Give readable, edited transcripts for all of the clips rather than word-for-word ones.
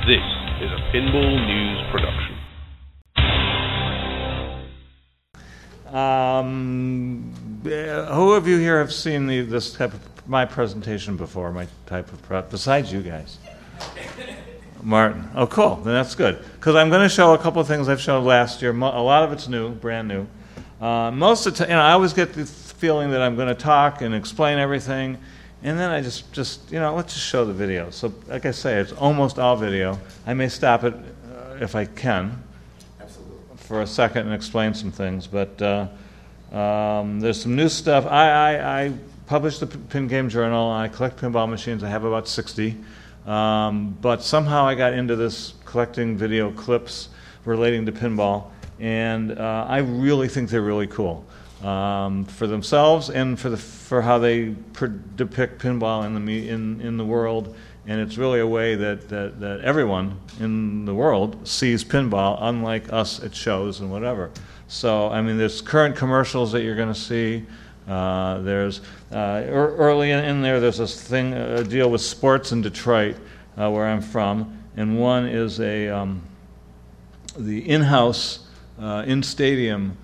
This is a Pinball News production. Who of you here have seen this type of my presentation before? My type of prep, besides you guys. Martin. Oh, cool. Then that's good. Because I'm going to show a couple of things I've shown last year. A lot of it's new, brand new. Most of the time, I always get the feeling that I'm going to talk and explain everything, and then I just let's just show the video. So, like I say, it's almost all video. I may stop it if I can, for a second and explain some things. But there's some new stuff. I published the Pin Game Journal. I collect pinball machines. I have about 60. But somehow I got into this collecting video clips relating to pinball, and I really think they're really cool for themselves and for how they depict pinball in the world. And it's really a way that everyone in the world sees pinball, unlike us at shows and whatever. So, I mean, there's current commercials that you're going to see. There's early in there. There's a deal with sports in Detroit, where I'm from, and one is the in-house, in-stadium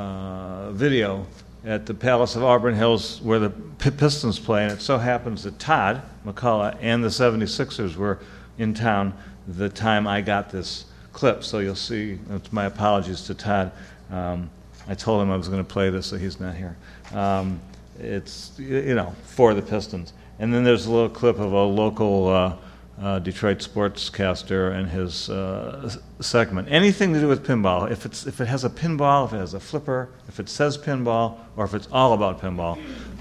video at the Palace of Auburn Hills, where the Pistons play. And it so happens that Todd McCullough and the 76ers were in town the time I got this clip. So you'll see. It's my apologies to Todd. I told him I was going to play this, so he's not here. It's for the Pistons. And then there's a little clip of a local Detroit sportscaster and his segment. Anything to do with pinball. If it has a pinball, if it has a flipper, if it says pinball, or if it's all about pinball,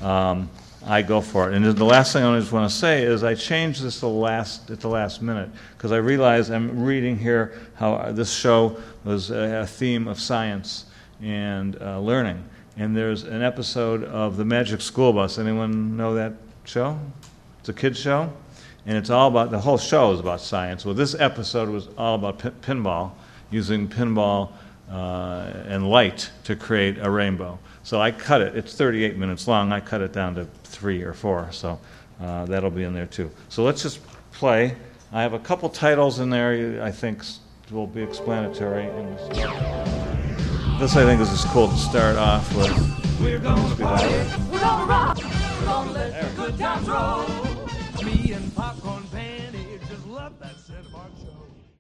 I go for it. And the last thing I just want to say is I changed this at the last minute, because I realized I'm reading here how this show was a theme of science and learning. And there's an episode of The Magic School Bus. Anyone know that show? It's a kid's show, and it's all about, the whole show is about science. Well, this episode was all about pinball, using pinball and light to create a rainbow. So I cut it. It's 38 minutes long. I cut it down to 3 or 4, so that'll be in there too. So let's just play. I have a couple titles in there I think will be explanatory. This I think is just cool to start off with. We're gonna party, we're gonna rock, we're gonna let the good times roll. Me and Pop